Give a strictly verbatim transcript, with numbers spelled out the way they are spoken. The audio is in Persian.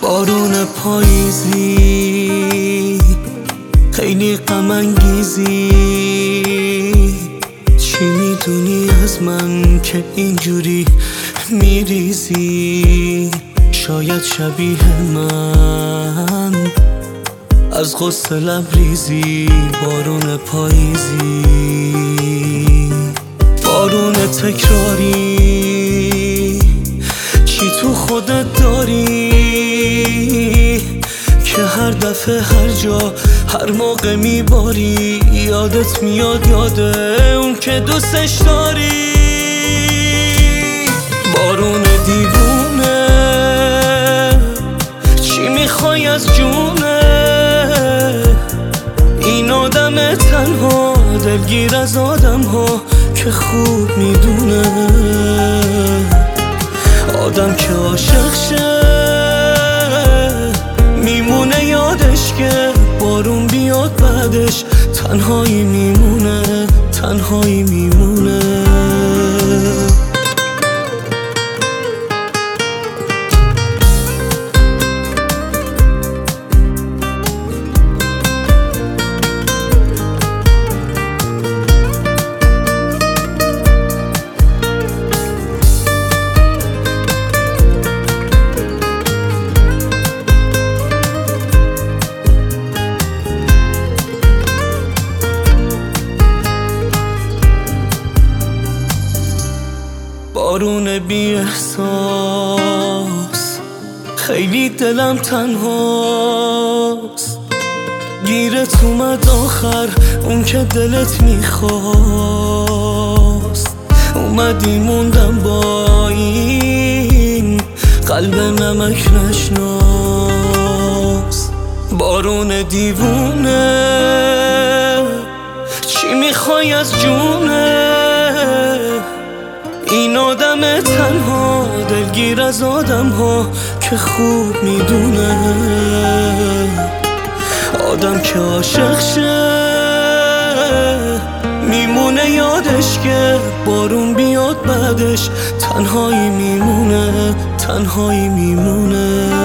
بارون پاییزی خیلی غم انگیزی، چی میدونی از من که اینجوری میریزی؟ شاید شبیه من از غصه لبریزی. بارون پاییزی، بارون تکراری، چی تو خودت داری که هر دفعه هر جا هر موقع میباری یادت میاد یاده اون که دوستش داری. بارون دیوونه، چی میخوای از جونه؟ این آدم تنها دلگیر از آدم ها که خوب میدونه. آدم که عاشق شه میمونه یادش که بارون بیاد بعدش تنهایی میمونه، تنهایی میمونه. بارون بی احساس، خیلی دلم تنهاست. گیرت اومد آخر اون که دلت میخواست. اومدی موندم با این قلب نمک نشناس. بارون دیوونه، چی میخوای از جونه؟ این آدم تنها دلگیر از آدم ها که خوب میدونه. آدم که عاشق شه میمونه یادش که بارون بیاد بعدش تنهایی میمونه، تنهایی میمونه.